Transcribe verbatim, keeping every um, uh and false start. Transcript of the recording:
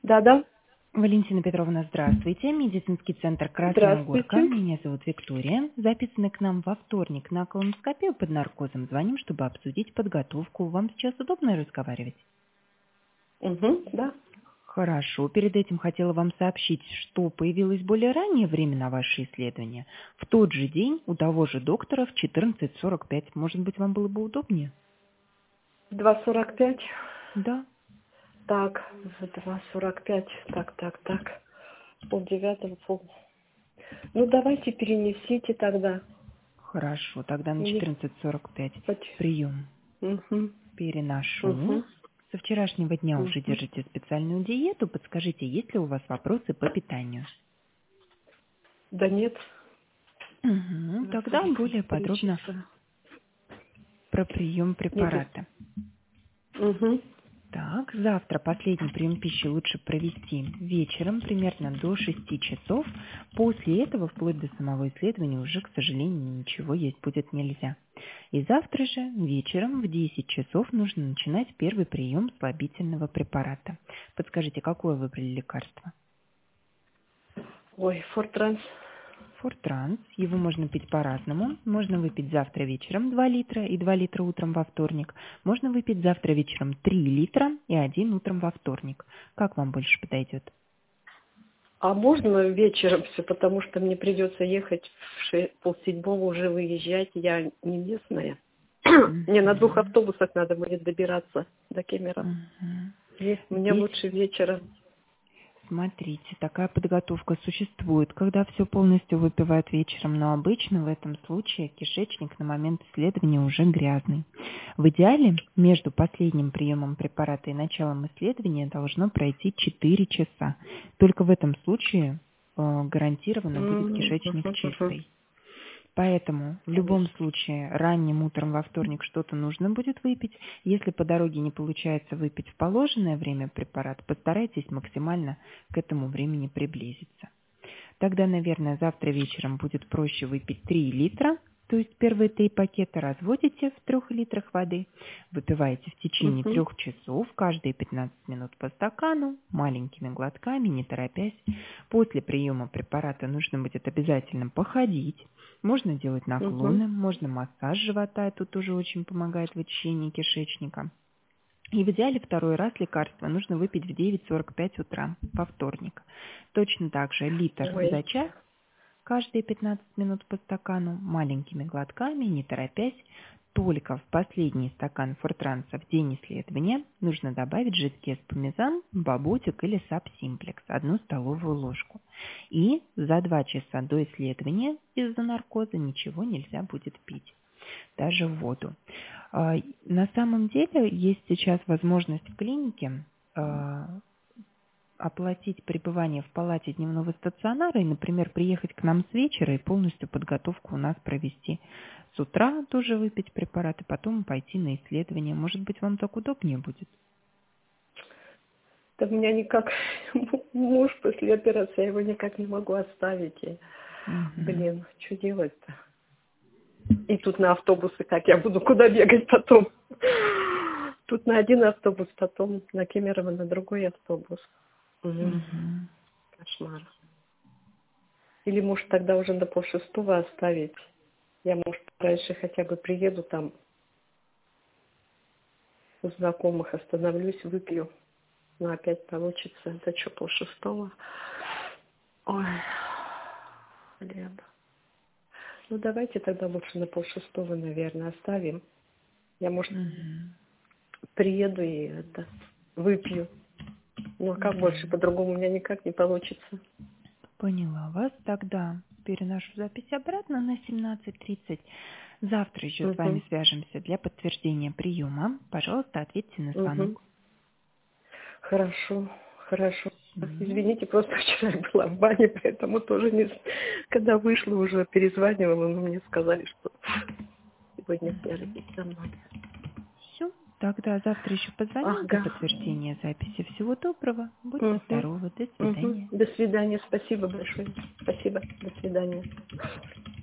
Да-да. Валентина Петровна, здравствуйте. Медицинский центр «Красная Горка». Здравствуйте. Меня зовут Виктория. Записаны к нам во вторник на колоноскопию под наркозом. Звоним, чтобы обсудить подготовку. Вам сейчас удобно разговаривать? Угу, да. Хорошо. Перед этим хотела вам сообщить, что появилось более раннее время на ваше исследование. В тот же день у того же доктора в четырнадцать сорок пять. Может быть, вам было бы удобнее? два сорок пять. Да. Так, в два сорок пять. Так, так, так. Пол девятого, пол. Ну, давайте перенесите тогда. Хорошо. Тогда на Мне четырнадцать сорок пять хоть. прием Угу, переношу. угу, Со вчерашнего дня уже угу. держите специальную диету. Подскажите, есть ли у вас вопросы по питанию? Да нет. Угу. два Тогда сорок более три подробно часа. про прием Нет. препарата. Угу. Так, завтра последний прием пищи лучше провести вечером, примерно до шести часов. После этого, вплоть до самого исследования, уже, к сожалению, ничего есть будет нельзя. И завтра же вечером в десять часов нужно начинать первый прием слабительного препарата. Подскажите, какое выбрали лекарство? Ой, Фортранс. Фортранс. Его можно пить по-разному. Можно выпить завтра вечером два литра и два литра утром во вторник. Можно выпить завтра вечером три литра и один утром во вторник. Как вам больше подойдет? А можно вечером все, потому что мне придется ехать в ше- полседьмого уже выезжать. Я не местная. Мне на двух Мгм. автобусах надо будет добираться до Кемерово. Мгм. Нет, мне Здесь, лучше вечером. смотрите, такая подготовка существует, когда все полностью выпивают вечером, но обычно в этом случае кишечник на момент исследования уже грязный. В идеале между последним приемом препарата и началом исследования должно пройти четыре часа. Только в этом случае э, гарантированно будет М, кишечник мгм, мгм. чистый. Поэтому в любом случае ранним утром во вторник что-то нужно будет выпить. Если по дороге не получается выпить в положенное время препарат, постарайтесь максимально к этому времени приблизиться. Тогда, наверное, завтра вечером будет проще выпить три литра, то есть первые три пакета разводите в трех литрах воды, выпиваете в течение Мгм, трех часов, каждые пятнадцать минут по стакану, маленькими глотками, не торопясь. После приема препарата нужно будет обязательно походить, можно делать мгм, наклоны, можно массаж живота, это тоже очень помогает в очищении кишечника. И в идеале второй раз лекарство нужно выпить в девять сорок пять утра, во вторник. Точно так же литр Ой. за час, каждые пятнадцать минут по стакану, маленькими глотками, не торопясь. Только в последний стакан фортранса в день исследования нужно добавить жидкий эспумизан, баботик или сабсимплекс, одну столовую ложку. И за два часа до исследования из-за наркоза ничего нельзя будет пить, даже воду. А, На самом деле есть сейчас возможность в клинике а, оплатить пребывание в палате дневного стационара и, например, приехать к нам с вечера и полностью подготовку у нас провести. С утра тоже выпить препараты, потом пойти на исследование. Может быть, вам так удобнее будет? Да меня никак муж после операции, я его никак не могу оставить. И, Мгм. блин, что делать-то? И тут на автобусы, как я буду куда бегать потом? Тут на один автобус, потом на Кемерово на другой автобус. М, Мгм. Кошмар. Или, может, тогда уже до полшестого оставить. Я, может, раньше хотя бы приеду там, у знакомых остановлюсь, выпью. Но опять получится. Это что, полшестого? Ой, блин. Ну, давайте тогда лучше на полшестого, наверное, оставим. Я, может, Мгм. приеду и это, выпью. Ну, а как больше? Мгм. По-другому у меня никак не получится. Поняла вас. Тогда переношу запись обратно на семнадцать тридцать. Завтра еще с вами Угу, свяжемся для подтверждения приема. Пожалуйста, ответьте на угу. звонок. Хорошо, хорошо. Всё. Извините, просто вчера я была в бане, поэтому тоже не... з- Когда вышла, уже перезванивала, но мне сказали, что сегодня свяжетесь со мной. Все. Тогда завтра еще позвоним для Ага. подтверждения записи. Всего доброго. Будьте Угу, здоровы. До угу. свидания. До свидания. Спасибо большое. Спасибо. До свидания.